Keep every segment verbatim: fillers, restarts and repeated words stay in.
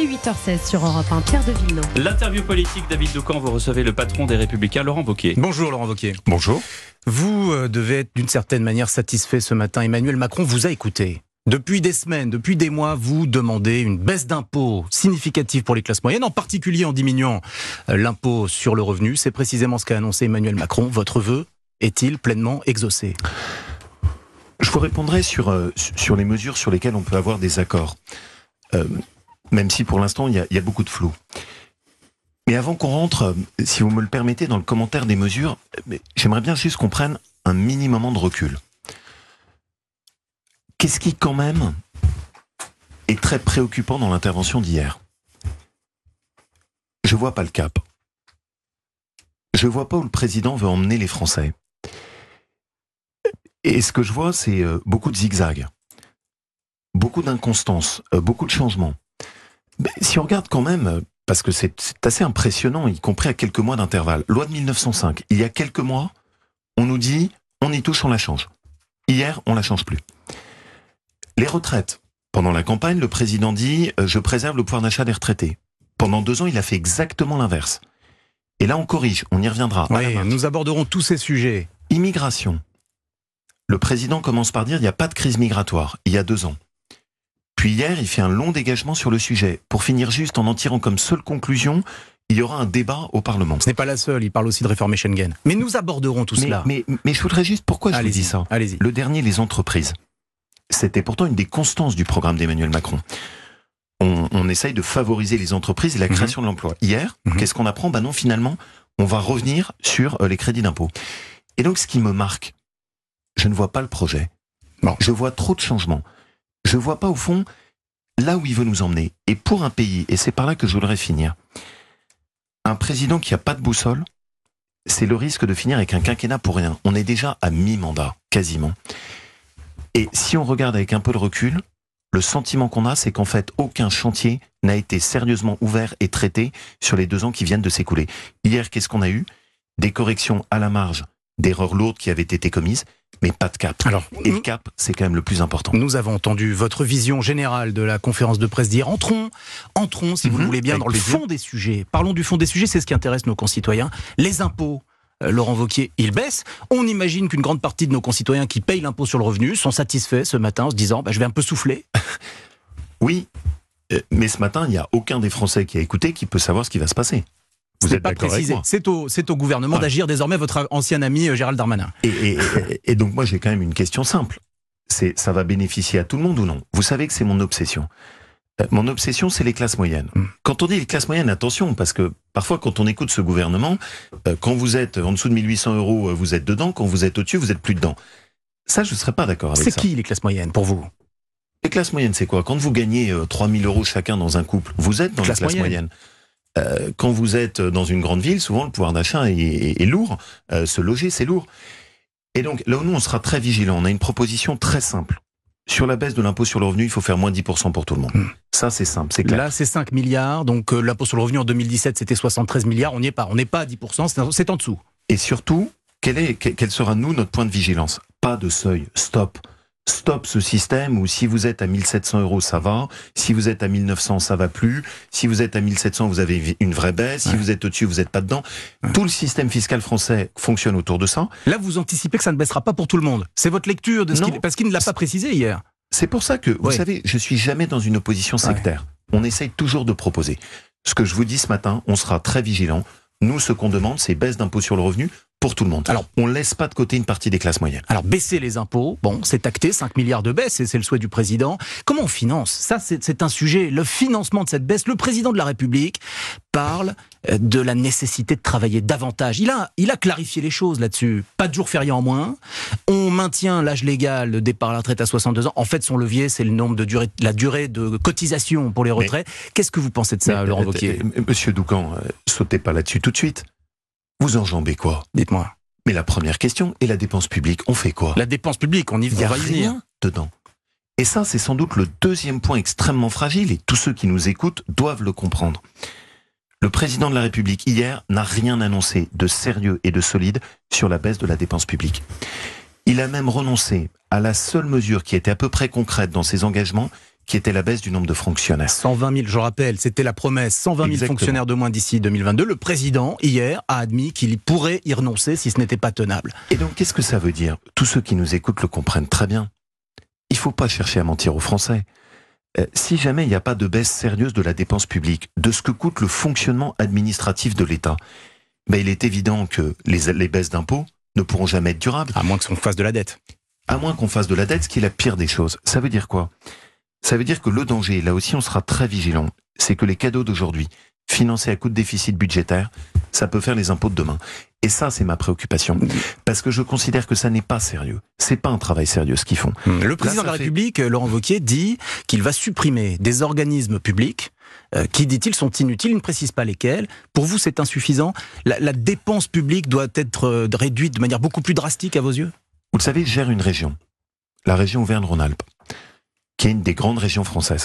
est huit heures seize sur Europe un. Pierre de Villeneuve. L'interview politique, David Doucan, vous recevez le patron des Républicains, Laurent Wauquiez. Bonjour Laurent Wauquiez. Bonjour. Vous euh, devez être d'une certaine manière satisfait ce matin. Emmanuel Macron vous a écouté. Depuis des semaines, depuis des mois, vous demandez une baisse d'impôts significative pour les classes moyennes, en particulier en diminuant euh, l'impôt sur le revenu. C'est précisément ce qu'a annoncé Emmanuel Macron. Votre vœu est-il pleinement exaucé ? Je vous répondrai sur, euh, sur les mesures sur lesquelles on peut avoir des accords. Euh, même si pour l'instant, il y a, il y a beaucoup de flou. Mais avant qu'on rentre, si vous me le permettez, dans le commentaire des mesures, j'aimerais bien juste qu'on prenne un minimum de recul. Qu'est-ce qui, quand même, est très préoccupant dans l'intervention d'hier ? Je vois pas le cap. Je vois pas où le président veut emmener les Français. Et ce que je vois, c'est beaucoup de zigzags, beaucoup d'inconstance, beaucoup de changements. Mais si on regarde quand même, parce que c'est, c'est assez impressionnant, y compris à quelques mois d'intervalle, loi de mille neuf cent cinq, il y a quelques mois, on nous dit, on y touche, on la change. Hier, on la change plus. Les retraites. Pendant la campagne, le président dit euh, « je préserve le pouvoir d'achat des retraités ». Pendant deux ans, il a fait exactement l'inverse. Et là, on corrige, on y reviendra. Oui, nous aborderons tous ces sujets. Immigration. Le président commence par dire « il n'y a pas de crise migratoire », il y a deux ans. Puis hier, il fait un long dégagement sur le sujet, pour finir juste en en tirant comme seule conclusion « il y aura un débat au Parlement ». Ce n'est pas la seule, il parle aussi de réformer Schengen. Mais nous aborderons tout mais, cela. Mais, mais je voudrais juste, pourquoi je vous dis ça ? Allez-y. Le dernier, les entreprises. C'était pourtant une des constances du programme d'Emmanuel Macron. On, on essaye de favoriser les entreprises et la création mmh. de l'emploi. Hier, mmh. qu'est-ce qu'on apprend ? Ben non, finalement, on va revenir sur euh, les crédits d'impôt. Et donc, ce qui me marque, je ne vois pas le projet. Bon. Je vois trop de changements. Je vois pas, au fond, là où il veut nous emmener. Et pour un pays, et c'est par là que je voudrais finir, un président qui n'a pas de boussole, c'est le risque de finir avec un quinquennat pour rien. On est déjà à mi-mandat, quasiment. Et si on regarde avec un peu de recul, le sentiment qu'on a, c'est qu'en fait, aucun chantier n'a été sérieusement ouvert et traité sur les deux ans qui viennent de s'écouler. Hier, qu'est-ce qu'on a eu ? Des corrections à la marge d'erreurs lourdes qui avaient été commises, mais pas de cap. Alors, et le cap, c'est quand même le plus important. Nous avons entendu votre vision générale de la conférence de presse d'hier. Entrons, entrons, si mmh, vous le voulez bien, dans le fond des sujets. Parlons du fond des sujets, c'est ce qui intéresse nos concitoyens. Les impôts. Laurent Wauquiez, il baisse. On imagine qu'une grande partie de nos concitoyens qui payent l'impôt sur le revenu sont satisfaits ce matin en se disant bah, « je vais un peu souffler ». Oui, mais ce matin, il n'y a aucun des Français qui a écouté qui peut savoir ce qui va se passer. Vous n'êtes pas précisé. C'est au, c'est au gouvernement ouais. d'agir désormais, votre ancien ami Gérald Darmanin. Et, et, et, et donc moi, j'ai quand même une question simple. C'est, ça va bénéficier à tout le monde ou non ? Vous savez que c'est mon obsession. Mon obsession, c'est les classes moyennes. Quand on dit les classes moyennes, attention, parce que parfois, quand on écoute ce gouvernement, quand vous êtes en dessous de mille huit cents euros, vous êtes dedans. Quand vous êtes au-dessus, vous êtes plus dedans. Ça, je ne serais pas d'accord avec c'est ça. C'est qui les classes moyennes, pour vous ? Les classes moyennes, c'est quoi ? Quand vous gagnez trois mille euros chacun dans un couple, vous êtes dans Classe les classes moyennes. moyennes. Euh, quand vous êtes dans une grande ville, souvent, le pouvoir d'achat est, est, est lourd. Euh, se loger, c'est lourd. Et donc, là où nous, on sera très vigilants, on a une proposition très simple. Sur la baisse de l'impôt sur le revenu, il faut faire moins dix pour cent pour tout le monde. Mmh. Ça, c'est simple, c'est clair. Là, c'est cinq milliards. Donc, euh, l'impôt sur le revenu en deux mille dix-sept, c'était soixante-treize milliards. On n'y est pas. On n'est pas à dix pour cent. C'est, c'est en dessous. Et surtout, quel, est, quel sera, nous, notre point de vigilance ? Pas de seuil. Stop. Stop ce système où si vous êtes à mille sept cents euros, ça va. Si vous êtes à mille neuf cents, ça va plus. Si vous êtes à mille sept cents, vous avez une vraie baisse. Ouais. Si vous êtes au-dessus, vous n'êtes pas dedans. Ouais. Tout le système fiscal français fonctionne autour de ça. Là, vous anticipez que ça ne baissera pas pour tout le monde. C'est votre lecture de ce qu'il... Parce qu'il ne l'a pas précisé hier. C'est pour ça que, vous oui. savez, je suis jamais dans une opposition sectaire. Ouais. On essaye toujours de proposer. Ce que je vous dis ce matin, on sera très vigilants. Nous, ce qu'on demande, c'est baisse d'impôt sur le revenu pour tout le monde. Alors, on ne laisse pas de côté une partie des classes moyennes. Alors, baisser les impôts, bon, c'est acté, cinq milliards de baisse, et c'est le souhait du président. Comment on finance ? Ça, c'est, c'est un sujet. Le financement de cette baisse, le président de la République parle de la nécessité de travailler davantage. Il a, il a clarifié les choses là-dessus. Pas de jours fériés en moins. On maintient l'âge légal de départ à la retraite à soixante-deux ans. En fait, son levier, c'est le nombre de durée, la durée de cotisation pour les retraites. Mais, qu'est-ce que vous pensez de ça, mais, Laurent Wauquiez ? Monsieur Doucan, euh, sautez pas là-dessus tout de suite. Vous enjambez quoi ? Dites-moi. Mais la première question, et la dépense publique, on fait quoi ? La dépense publique, on y va y venir. Dedans. Et ça, c'est sans doute le deuxième point extrêmement fragile, et tous ceux qui nous écoutent doivent le comprendre. Le président de la République, hier, n'a rien annoncé de sérieux et de solide sur la baisse de la dépense publique. Il a même renoncé à la seule mesure qui était à peu près concrète dans ses engagements, qui était la baisse du nombre de fonctionnaires. cent vingt mille, je rappelle, c'était la promesse, cent vingt mille Exactement. fonctionnaires de moins d'ici deux mille vingt-deux. Le président, hier, a admis qu'il pourrait y renoncer si ce n'était pas tenable. Et donc, qu'est-ce que ça veut dire? Tous ceux qui nous écoutent le comprennent très bien. Il ne faut pas chercher à mentir aux Français. Euh, si jamais il n'y a pas de baisse sérieuse de la dépense publique, de ce que coûte le fonctionnement administratif de l'État, ben, il est évident que les, les baisses d'impôts ne pourront jamais être durables. À moins qu'on fasse de la dette. À moins qu'on fasse de la dette, ce qui est la pire des choses. Ça veut dire quoi? Ça veut dire que le danger, là aussi on sera très vigilant, c'est que les cadeaux d'aujourd'hui, financés à coup de déficit budgétaire, ça peut faire les impôts de demain. Et ça, c'est ma préoccupation. Parce que je considère que ça n'est pas sérieux. C'est pas un travail sérieux ce qu'ils font. Le président Là, de la fait... République, Laurent Wauquiez, dit qu'il va supprimer des organismes publics euh, qui, dit-il, sont inutiles. Il ne précise pas lesquels. Pour vous, c'est insuffisant. La, la dépense publique doit être euh, réduite de manière beaucoup plus drastique à vos yeux? Vous le savez, je gère une région, la région Auvergne-Rhône-Alpes, qui est une des grandes régions françaises.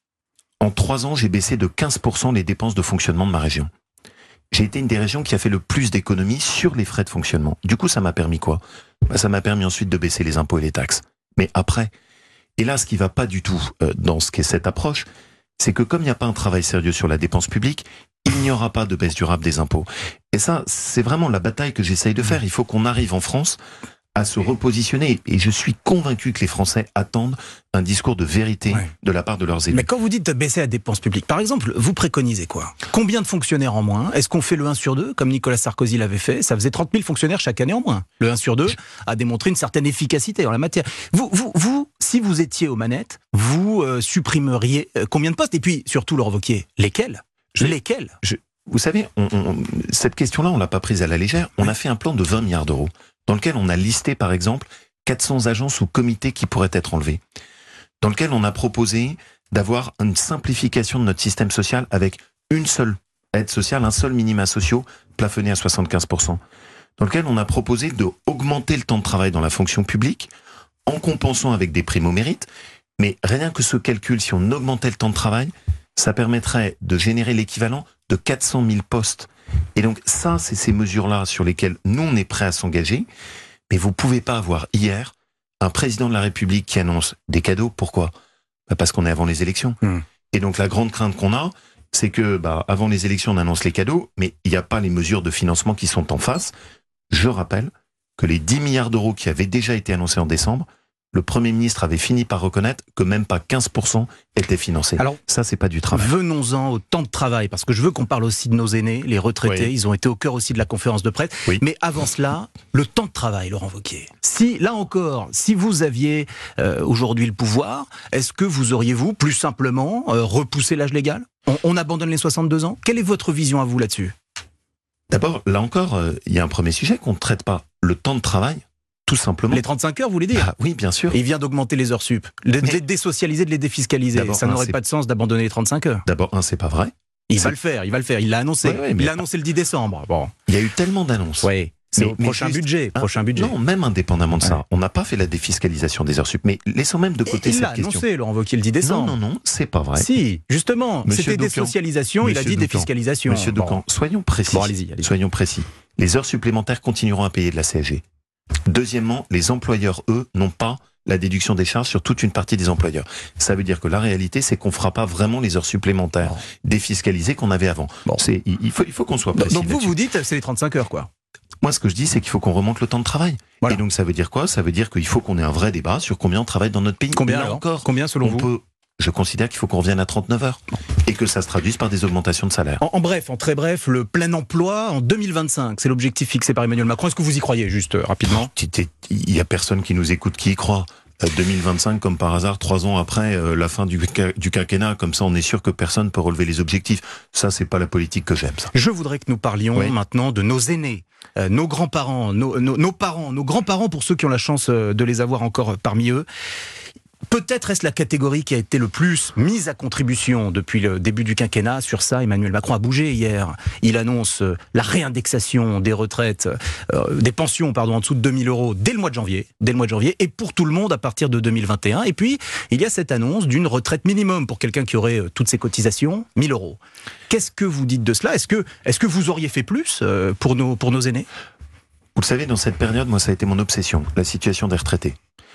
En trois ans, j'ai baissé de quinze pour cent les dépenses de fonctionnement de ma région. J'ai été une des régions qui a fait le plus d'économies sur les frais de fonctionnement. Du coup, ça m'a permis quoi? Bah, ça m'a permis ensuite de baisser les impôts et les taxes. Mais après, et là, ce qui va pas du tout euh, dans ce qu'est cette approche, c'est que comme il n'y a pas un travail sérieux sur la dépense publique, il n'y aura pas de baisse durable des impôts. Et ça, c'est vraiment la bataille que j'essaye de faire. Il faut qu'on arrive en France à se repositionner. Et je suis convaincu que les Français attendent un discours de vérité ouais. de la part de leurs élus. Mais quand vous dites baisser la dépense publique, par exemple, vous préconisez quoi? Combien de fonctionnaires en moins? Est-ce qu'on fait le un sur deux, comme Nicolas Sarkozy l'avait fait? Ça faisait trente mille fonctionnaires chaque année en moins. Le un sur deux a démontré une certaine efficacité en la matière. Vous, vous, vous si vous étiez aux manettes, vous euh, supprimeriez euh, combien de postes? Et puis, surtout, Laurent Wauquiez, lesquels je, Lesquels je, Vous savez, on, on, cette question-là, on l'a pas prise à la légère. On a fait un plan de vingt milliards d'euros. Dans lequel on a listé, par exemple, quatre cents agences ou comités qui pourraient être enlevés. Dans lequel on a proposé d'avoir une simplification de notre système social avec une seule aide sociale, un seul minima sociaux plafonné à soixante-quinze pour cent. Dans lequel on a proposé d'augmenter le temps de travail dans la fonction publique en compensant avec des primes au mérite. Mais rien que ce calcul, si on augmentait le temps de travail, ça permettrait de générer l'équivalent de quatre cent mille postes. Et donc ça, c'est ces mesures-là sur lesquelles nous, on est prêts à s'engager. Mais vous pouvez pas avoir hier un président de la République qui annonce des cadeaux. Pourquoi? Bah parce qu'on est avant les élections. Mmh. Et donc la grande crainte qu'on a, c'est que bah, avant les élections, on annonce les cadeaux, mais il n'y a pas les mesures de financement qui sont en face. Je rappelle que les dix milliards d'euros qui avaient déjà été annoncés en décembre, le Premier ministre avait fini par reconnaître que même pas quinze pour cent étaient financés. Alors, ça, c'est pas du travail. Venons-en au temps de travail, parce que je veux qu'on parle aussi de nos aînés, les retraités. Oui. Ils ont été au cœur aussi de la conférence de presse. Oui. Mais avant cela, le temps de travail, Laurent Wauquiez. Si, là encore, si vous aviez euh, aujourd'hui le pouvoir, est-ce que vous auriez-vous, plus simplement, euh, repoussé l'âge légal? on, on abandonne les soixante-deux ans? Quelle est votre vision à vous là-dessus? D'abord, là encore, il euh, y a un premier sujet qu'on ne traite pas. Le temps de travail. Tout simplement. Les trente-cinq heures, vous voulez dire? Ah, oui, bien sûr. Et il vient d'augmenter les heures sup. De les désocialiser, de les défiscaliser. Ça n'aurait pas de sens d'abandonner les trente-cinq heures. D'abord, un, c'est pas vrai. Il va le faire, il va le faire. Il l'a annoncé. Ouais, ouais, il l'a annoncé le dix décembre. Bon. Il y a eu tellement d'annonces. Oui. C'est au prochain juste, budget. Hein, prochain budget. Non, même indépendamment de ça, ouais. on n'a pas fait la défiscalisation des heures sup. Mais laissons même de côté Et cette il question. Il l'a annoncé, Laurent Wauquiez, le dix décembre. Non, non, non, c'est pas vrai. Si, justement, c'était désocialisation, il a dit défiscalisation. Monsieur bon. Doucan, soyons précis. Bon, allez-y, allez-y. Soyons précis. Les heures supplémentaires continueront à payer de la C S G. Deuxièmement, les employeurs, eux, n'ont pas la déduction des charges sur toute une partie des employeurs. Ça veut dire que la réalité, c'est qu'on fera pas vraiment les heures supplémentaires bon. défiscalisées qu'on avait avant. Bon. C'est, il faut, il faut qu'on soit précis. Donc vous, vous dites, c'est les trente-cinq heures, quoi. Moi, ce que je dis, c'est qu'il faut qu'on remonte le temps de travail. Voilà. Et donc, ça veut dire quoi? Ça veut dire qu'il faut qu'on ait un vrai débat sur combien on travaille dans notre pays. Combien alors encore Combien selon on vous peut, Je considère qu'il faut qu'on revienne à trente-neuf heures et que ça se traduise par des augmentations de salaire. En, en bref, en très bref, le plein emploi en deux mille vingt-cinq, c'est l'objectif fixé par Emmanuel Macron. Est-ce que vous y croyez, juste euh, rapidement? Il n'y a personne qui nous écoute qui y croit. deux mille vingt-cinq, comme par hasard, trois ans après euh, la fin du, du quinquennat, comme ça on est sûr que personne ne peut relever les objectifs. Ça, c'est pas la politique que j'aime, ça. Je voudrais que nous parlions oui. maintenant de nos aînés, euh, nos grands-parents, nos, nos, nos parents, nos grands-parents pour ceux qui ont la chance euh, de les avoir encore parmi eux. Peut-être est-ce la catégorie qui a été le plus mise à contribution depuis le début du quinquennat. Sur ça, Emmanuel Macron a bougé hier. Il annonce la réindexation des retraites, euh, des pensions pardon, en dessous de deux mille euros dès le mois de janvier, dès le mois de janvier, et pour tout le monde à partir de deux mille vingt et un. Et puis, il y a cette annonce d'une retraite minimum pour quelqu'un qui aurait euh, toutes ses cotisations, mille euros. Qu'est-ce que vous dites de cela? Est-ce que, est-ce que vous auriez fait plus euh, pour nos, pour nos aînés? Vous le savez, dans cette période, moi, ça a été mon obsession, la situation des retraités.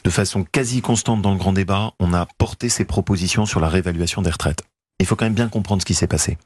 de façon quasi constante dans le grand débat, on a porté ses propositions sur la réévaluation des retraites. Il faut quand même bien comprendre ce qui s'est passé.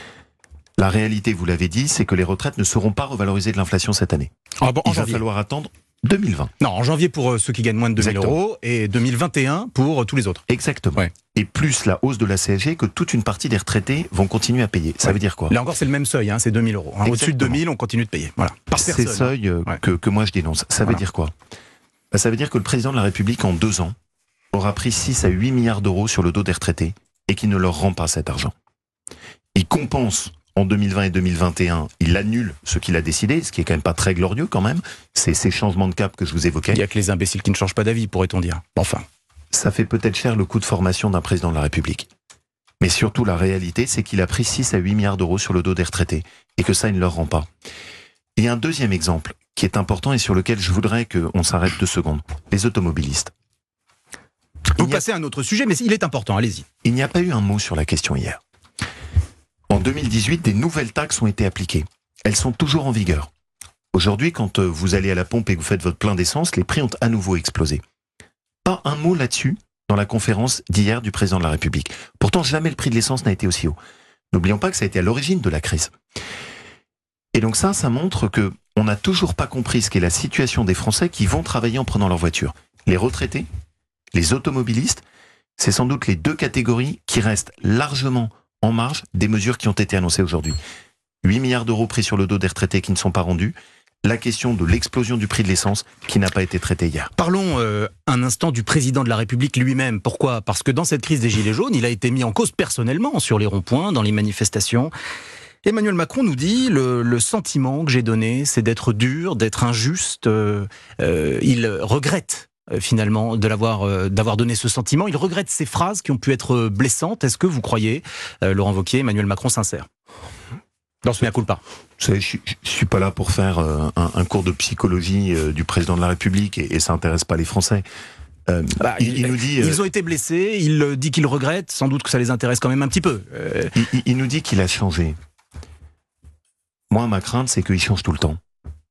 La réalité, vous l'avez dit, c'est que les retraites ne seront pas revalorisées de l'inflation cette année. Ah bon, Il va janvier. falloir attendre deux mille vingt. Non, en janvier pour ceux qui gagnent moins de deux mille euros et deux mille vingt et un pour tous les autres. Exactement. Ouais. Et plus la hausse de la C S G que toute une partie des retraités vont continuer à payer. Ça ouais. veut dire quoi? Là encore, c'est le même seuil, hein, c'est deux mille euros. Hein. Au-dessus de deux mille, on continue de payer. Voilà. Par C'est personne. ces seuils euh, Ouais. que, que moi je dénonce. Ça Voilà. veut dire quoi? Bah, ça veut dire que le président de la République, en deux ans, aura pris six à huit milliards d'euros sur le dos des retraités et qui ne leur rend pas cet argent. Il compense en deux mille vingt et deux mille vingt et un, il annule ce qu'il a décidé, ce qui est quand même pas très glorieux quand même. C'est ces changements de cap que je vous évoquais. Il n'y a que les imbéciles qui ne changent pas d'avis, pourrait-on dire. Enfin. Ça fait peut-être cher le coût de formation d'un président de la République. Mais surtout, la réalité, c'est qu'il a pris six à huit milliards d'euros sur le dos des retraités et que ça, il ne leur rend pas. Et un deuxième exemple qui est important et sur lequel je voudrais qu'on s'arrête deux secondes. Les automobilistes. Vous Il y a- passez à un autre sujet, mais il est important, allez-y. Il n'y a pas eu un mot sur la question hier. En deux mille dix-huit, des nouvelles taxes ont été appliquées. Elles sont toujours en vigueur. Aujourd'hui, quand euh, vous allez à la pompe et que vous faites votre plein d'essence, les prix ont à nouveau explosé. Pas un mot là-dessus dans la conférence d'hier du président de la République. Pourtant, jamais le prix de l'essence n'a été aussi haut. N'oublions pas que ça a été à l'origine de la crise. Et donc ça, ça montre que on n'a toujours pas compris ce qu'est la situation des Français qui vont travailler en prenant leur voiture. Les retraités, les automobilistes, c'est sans doute les deux catégories qui restent largement en marge des mesures qui ont été annoncées aujourd'hui. huit milliards d'euros pris sur le dos des retraités qui ne sont pas rendus. La question de l'explosion du prix de l'essence qui n'a pas été traitée hier. Parlons euh, un instant du président de la République lui-même. Pourquoi? Parce que dans cette crise des Gilets jaunes, il a été mis en cause personnellement sur les ronds-points, dans les manifestations. Emmanuel Macron nous dit le, le sentiment que j'ai donné, c'est d'être dur, d'être injuste. Euh, euh, il regrette euh, finalement de l'avoir, euh, d'avoir donné ce sentiment. Il regrette ces phrases qui ont pu être blessantes. Est-ce que vous croyez, euh, Laurent Wauquiez, Emmanuel Macron sincère dans ce mea culpa? Vous savez, je, je suis pas là pour faire euh, un, un cours de psychologie euh, du président de la République et, et ça intéresse pas les Français. Euh, Bah, il, il nous dit, euh, ils ont été blessés, il euh, dit qu'il regrette, sans doute que ça les intéresse quand même un petit peu. Euh, il, il- il nous dit qu'il a changé. Moi, ma crainte, c'est qu'il change tout le temps.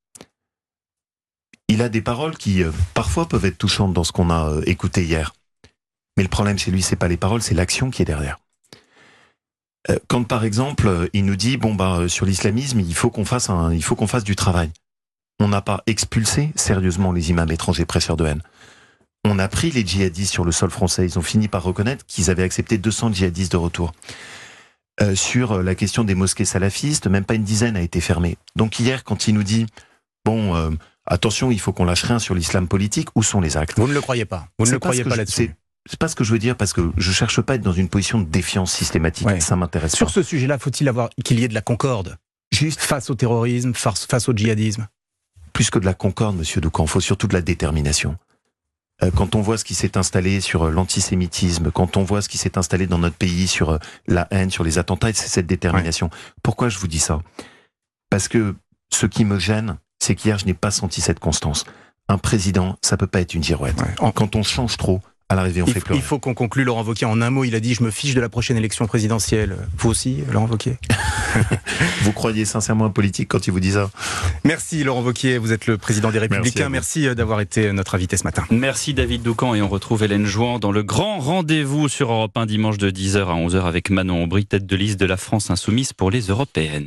Il a des paroles qui, euh, parfois, peuvent être touchantes dans ce qu'on a euh, écouté hier. Mais le problème chez lui, c'est pas les paroles, c'est l'action qui est derrière. Euh, quand, par exemple, euh, il nous dit, bon, bah, euh, sur l'islamisme, il faut qu'on fasse un, il faut qu'on fasse du travail. On n'a pas expulsé sérieusement les imams étrangers prêcheurs de haine. On a pris les djihadistes sur le sol français. Ils ont fini par reconnaître qu'ils avaient accepté deux cents djihadistes de retour. Euh, sur la question des mosquées salafistes, même pas une dizaine a été fermée. Donc hier, quand il nous dit, bon, euh, attention, il faut qu'on lâche rien sur l'islam politique, où sont les actes? vous ne le croyez pas. Vous ne C'est le pas croyez ce que pas je- là-dessus. C'est pas ce que je veux dire, parce que je cherche pas à être dans une position de défiance systématique. Ouais. Ça m'intéresse Sur pas. ce sujet-là, faut-il avoir qu'il y ait de la concorde Juste face au terrorisme, face, face au djihadisme? plus que de la concorde, monsieur Doucan, il faut surtout de la détermination. Euh, Quand on voit ce qui s'est installé sur euh, l'antisémitisme, quand on voit ce qui s'est installé dans notre pays sur euh, la haine, sur les attentats, c'est cette détermination. Pourquoi je vous dis ça? Parce que ce qui me gêne, c'est qu'hier, je n'ai pas senti cette constance. Un président, ça peut pas être une girouette. Ouais. En- Quand on change trop, à l'arrivée, on il, fait pleurer. il faut qu'on conclue, Laurent Wauquiez. En un mot, il a dit « Je me fiche de la prochaine élection présidentielle ». Vous aussi, Laurent Wauquiez? Vous croyez sincèrement un politique quand il vous dit ça? Merci, Laurent Wauquiez. Vous êtes le président des Républicains. Merci Merci d'avoir été notre invité ce matin. Merci David Doucan et on retrouve Hélène Jouan dans le grand rendez-vous sur Europe un dimanche de dix heures à onze heures avec Manon Aubry, tête de liste de la France Insoumise pour les européennes.